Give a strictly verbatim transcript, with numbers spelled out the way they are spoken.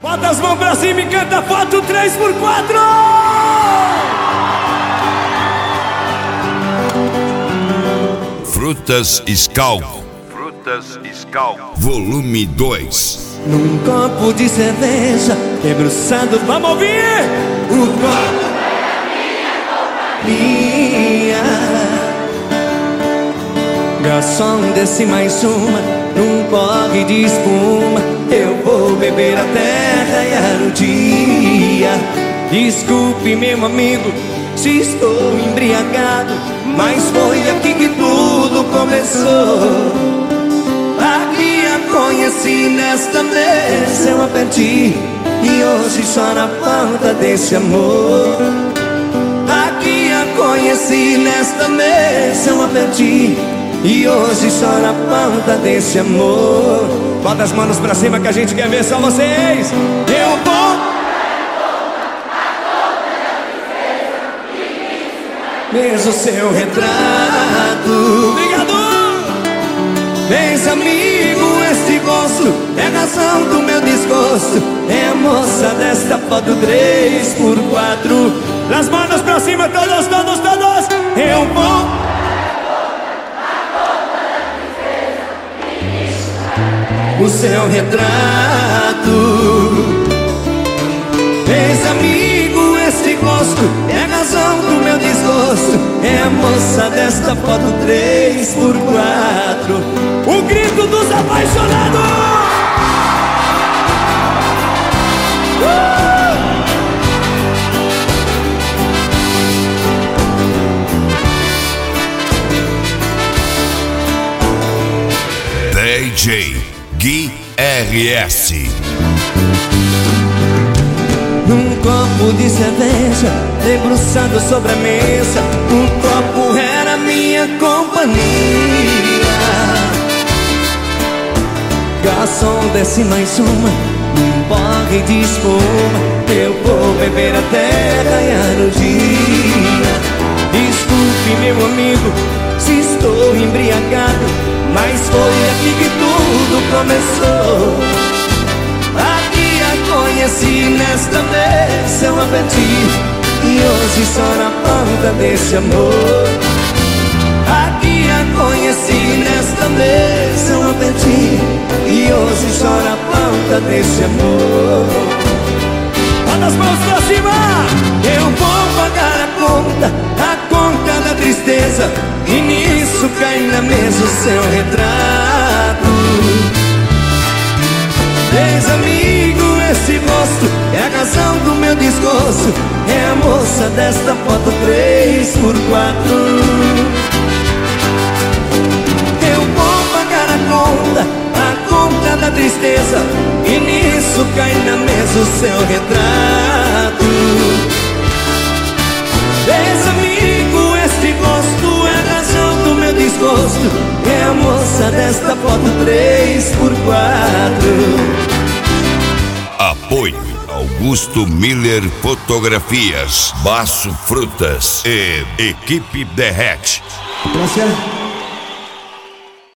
Bota as mãos pra cima e canta foto três por quatro. Frutas Skol. Frutas Skol. Volume dois. Num copo de cerveja, debruçado, vamos ouvir! O copo é minha companhia. Garçom, desce mais uma, num porre de espuma. Eu vou beber até raiar o dia. Desculpe, meu amigo, se estou embriagado, mas foi aqui que tudo começou. Aqui a conheci, nesta mesa eu a perdi, e hoje só na falta desse amor. Aqui a conheci, nesta mesa eu a perdi, e hoje só na falta desse amor. Bota as mãos pra cima que a gente quer ver só vocês. Eu vou mesmo seu retrato. Obrigado! Vens amigo, este gosto é razão do meu desgosto. É a moça desta foto três por quatro. As mãos pra cima, todos, todos, todos. Eu vou o seu retrato. Vens amigo, este gosto é a razão do meu desgosto. É a moça desta foto três por quatro. O grito dos apaixonados. uh! D J Gui R S. Num copo de cerveja, debruçado sobre a mesa, o copo era minha companhia. Garçom, desce mais uma, num porre de espuma. Eu vou beber até raiar o dia. Desculpe, meu amigo, se estou embriagado, mas foi aqui que tudo começou. Aqui a conheci, nesta mesa eu a perdi, e hoje só na ponta desse amor. Aqui a conheci, nesta mesa eu a perdi, e hoje só na ponta desse amor. Bota as mãos pra cima! Eu vou pagar a conta, a conta da tristeza, e nisso cai na mesa o seu retrato. Vês amigo, esse rosto é a razão do meu desgosto. É a moça desta foto três por quatro. Eu vou pagar a conta, a conta da tristeza, e nisso cai na mesa o seu retrato. Vês amigo, este gosto é a razão do meu desgosto. É a moça desta foto três por quatro. Apoio Augusto Miller Fotografias, Baço Frutas e Equipe Derrete. Gracias.